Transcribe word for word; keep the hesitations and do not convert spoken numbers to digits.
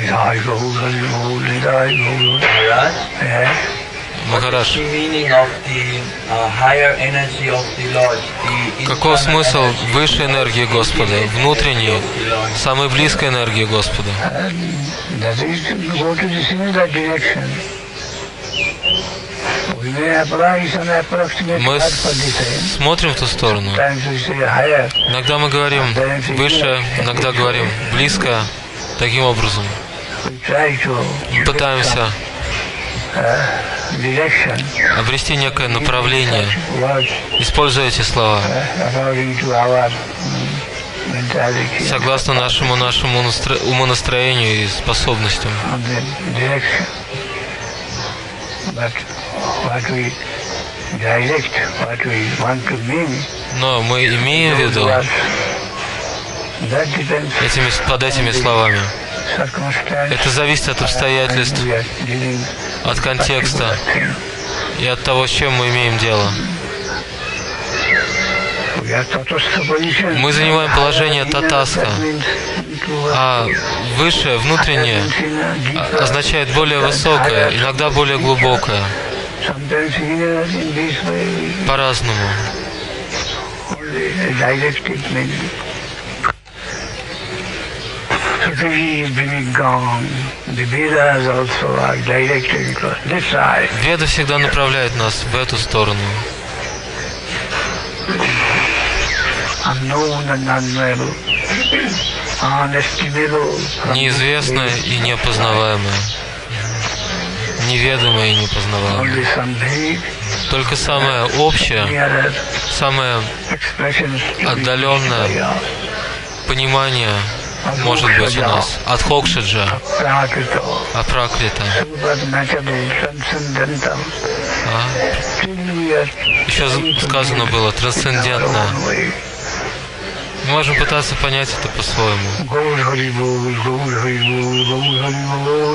Махарадж, каков смысл высшей энергии Господа, внутренней, самой близкой энергии Господа? Мы смотрим в ту сторону. Иногда мы говорим выше, иногда говорим близко. Таким образом мы пытаемся обрести некое направление, используя эти слова согласно нашему нашему умонастроению и способностям. Но мы имеем в виду этими, под этими словами. Это зависит от обстоятельств, от контекста и от того, с чем мы имеем дело. Мы занимаем положение татаска, а высшее, внутреннее означает более высокое, иногда более глубокое. По-разному. Веда всегда направляет нас в эту сторону. Неизвестное и непознаваемое. Неведомое и непознаваемое. Только самое общее, самое отдаленное понимание может быть у нас. Адхокшаджа, апракрита. А? Еще сказано было трансцендентное. Мы можем пытаться понять это по-своему.